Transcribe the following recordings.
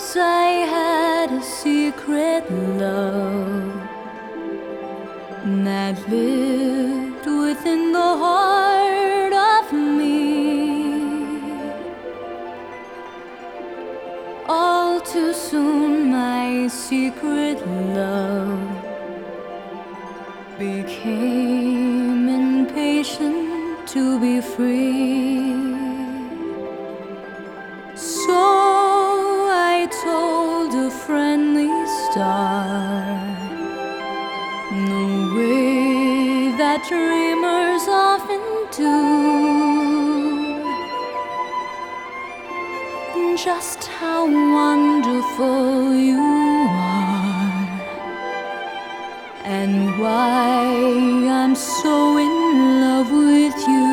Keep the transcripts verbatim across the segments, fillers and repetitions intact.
Once I had a secret love that lived within the heart of me. All too soon my secret love became impatient to be free. So I told a friendly star the way that dreamers often do, just how wonderful you are and why I'm so in love with you.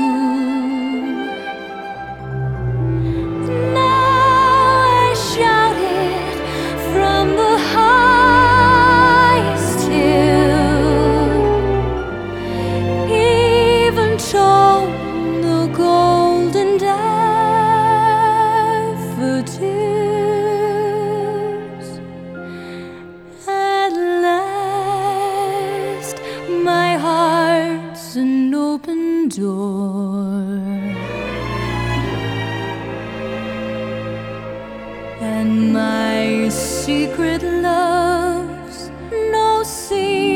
The golden daffodils. At last, my heart's an open door, and my secret love's no secret.